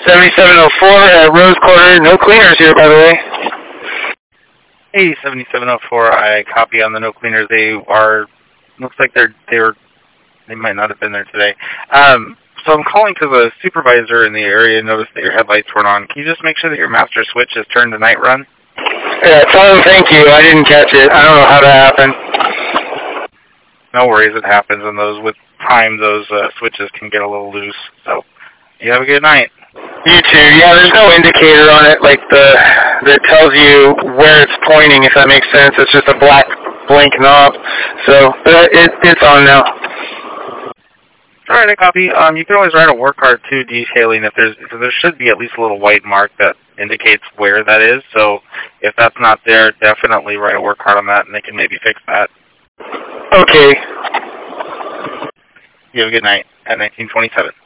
7704 at Rose Quarter. No cleaners here, by the way. Hey, 7704. I copy on the no cleaners. They are. Looks like they might not have been there today. So I'm calling because a supervisor in the area noticed that your headlights weren't on. Can you just make sure that your master switch is turned to night run? Yeah, tell him thank you. I didn't catch it. I don't know how that happened. No worries, it happens, and with time, those switches can get a little loose. So, you have a good night. You too. Yeah, there's no indicator on it, like that tells you where it's pointing, if that makes sense. It's just a black blank knob. So, but it's on now. All right, I copy. You can always write a work card too, detailing because there should be at least a little white mark that indicates where that is. So, if that's not there, definitely write a work card on that, and they can maybe fix that. Okay. You have a good night at 1927.